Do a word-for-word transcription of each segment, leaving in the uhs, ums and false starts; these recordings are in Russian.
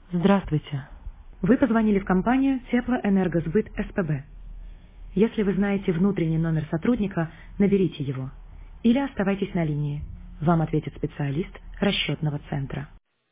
Здравствуйте. Вы позвонили в компанию Теплоэнергосбыт СПБ. Если вы знаете внутренний номер сотрудника, наберите его. Или оставайтесь на линии. Вам ответит специалист расчетного центра.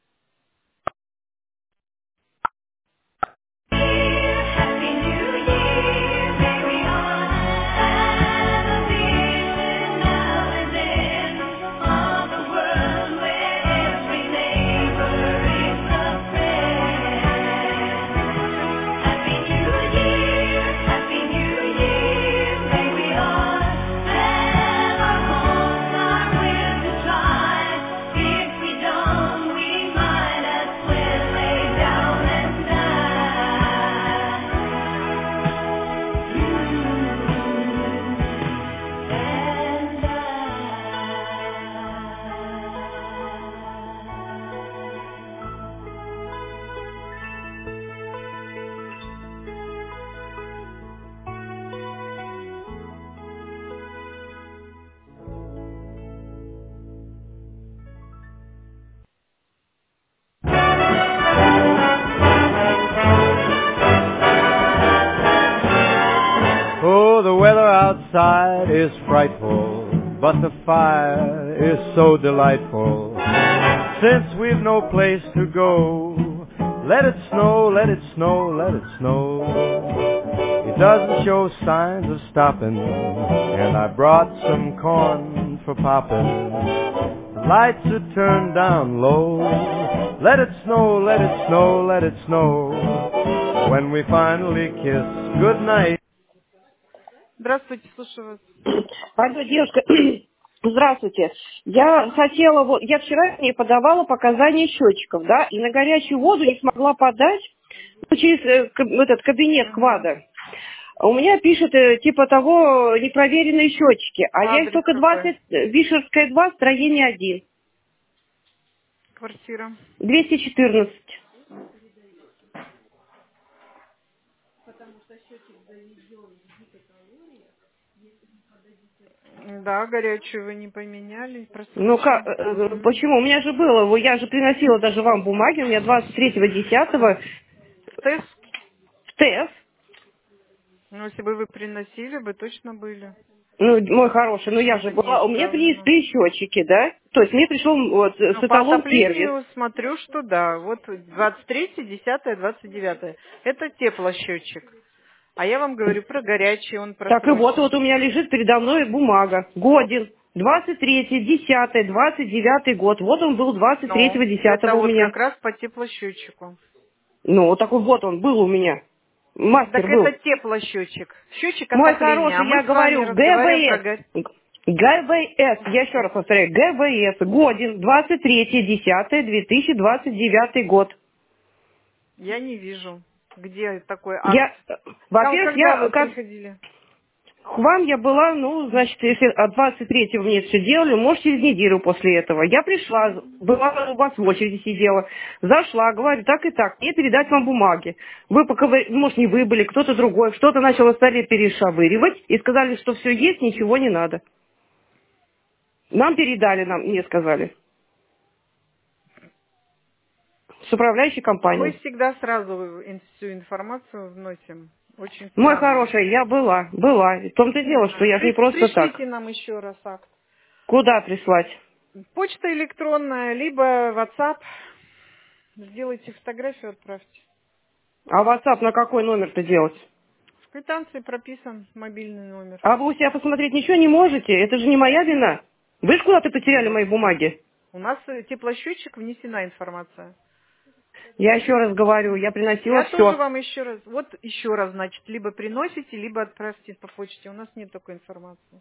Oh, the weather outside is frightful, but the fire is so delightful. Since we've no place to go, let it snow, let it snow, let it snow. It doesn't show signs of stopping, and I brought some corn for popping. The lights are turned down low. Let it snow, let it snow, let it snow. When we finally kiss goodnight. Здравствуйте, слушаю вас. Алло, девушка, здравствуйте. Я хотела, вот, я вчера не подавала показания счетчиков, да, и на горячую воду не смогла подать ну, через э, к- этот кабинет КВАДа. У меня пишет, э, типа того, непроверенные счетчики, а я их Адрес только какой? двадцать, э, Вишерская два, строение один, Квартира. двести четырнадцать. Да, горячую вы не поменяли, Ну как, просрочно. э, э, Мгм. почему? У меня же было, вот я же приносила даже вам бумаги, у меня двадцать третьего десятого ТЭС? ТЭС. Ну, если бы вы приносили, бы точно были. Ну, мой хороший, ну я же Что-то не была, у меня исправлено. принесли счетчики, да? То есть мне пришел вот Ну, по саталон сервис. отоплению смотрю, что да. Вот двадцать третье, десятое, двадцать девятое. Это теплосчетчик. А я вам говорю про горячий, он Так и вот, просрочен. вот у меня лежит передо мной бумага. Годен. двадцать третье, десятое, двадцать девятый год. Вот он был двадцать Ну, третьего, это десятого у вот меня. как раз по теплосчетчику. Ну, вот такой вот он был у меня. Так Мастер это был. теплосчетчик. Счетчик Мой отопления. А хороший, мы я с вами говорю, разговариваем про ГВС. горячий. ГВС, я еще раз повторяю, ГВС, Годен, двадцать третье, десятое, две тысячи двадцать девятый год. Я не вижу, где такой акт. Я, э, Кал- во-первых, Когда я, вы как приходили? к вам я была, ну, значит, если от двадцать третьего мне все делали, может, через неделю после этого. Я пришла, была у вас в очереди сидела, зашла, говорю, так и так, мне передать вам бумаги. Вы пока, вы- может, не вы были, кто-то другой, что-то начало стали перешавыривать и сказали, что все есть, ничего не надо. Нам передали, нам, мне сказали, с управляющей Мы компанией. всегда сразу ин- всю информацию вносим. Очень Мой странно. хороший, я была, была. В том-то и дело, что Да. я же не При- просто так. Пришлите нам еще раз акт. Куда прислать? Почта электронная, либо WhatsApp. Сделайте фотографию, отправьте. А WhatsApp на какой номер-то делать? В квитанции прописан мобильный номер. А вы у себя посмотреть ничего не можете? Это же не моя вина. Вы же куда-то потеряли мои бумаги. У нас э, теплосчетчик, внесена информация. Я еще раз говорю, я приносила Я тоже все. вам еще раз, вот еще раз, значит, либо приносите, либо отправьте по почте. У нас нет такой информации.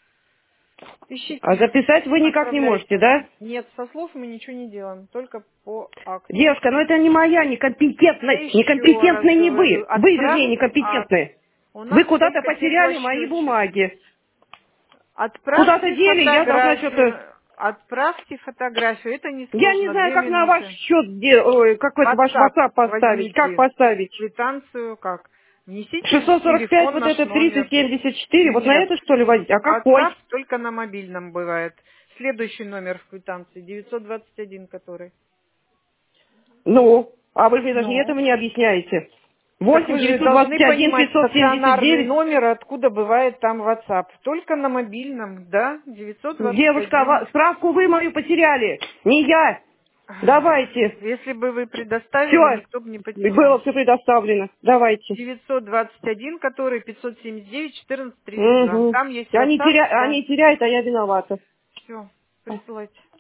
А Ищите, записать вы никак не можете, отправляйте. да? Нет, со слов мы ничего не делаем, только по акту. Девушка, ну это не моя Я некомпетентность. еще раз Некомпетентны не говорю, вы. Вы, вернее, отправьте акт. некомпетентны. У Вы нас куда-то только потеряли мои теплосчетчик. бумаги. Куда-то Отправьте дели, я должна что-то... фотографию. Отправьте фотографию. Это Я не несложно, знаю, две как на ваш минуты. счет, де- ой, как это, ваш WhatsApp WhatsApp поставить. Как возьмите. поставить? Квитанцию как? Внесите в шестьсот сорок пять, телефон вот наш это номер. триста семьдесят четыре, вот на Нет. это что ли возить? А какой? WhatsApp только на мобильном бывает. Следующий номер в квитанции, девятьсот двадцать один который. Ну, А вы мне даже Ну. этого не объясняете. Так восемь вы же девятьсот должны двадцать один понимать пятьсот семьдесят стационарный девять. номер, откуда бывает там WhatsApp. Только на мобильном, да? девятьсот двадцать один. Девушка, ва- справку вы мою потеряли, не я. Давайте. Если бы вы предоставили, Все, никто бы не было потерял. все предоставлено. Давайте. девятьсот двадцать один, который пятьсот семьдесят девять четырнадцать тридцать два. Угу. Там есть Они, WhatsApp. теря... Да. Они теряют, а я виновата. Все, присылайте.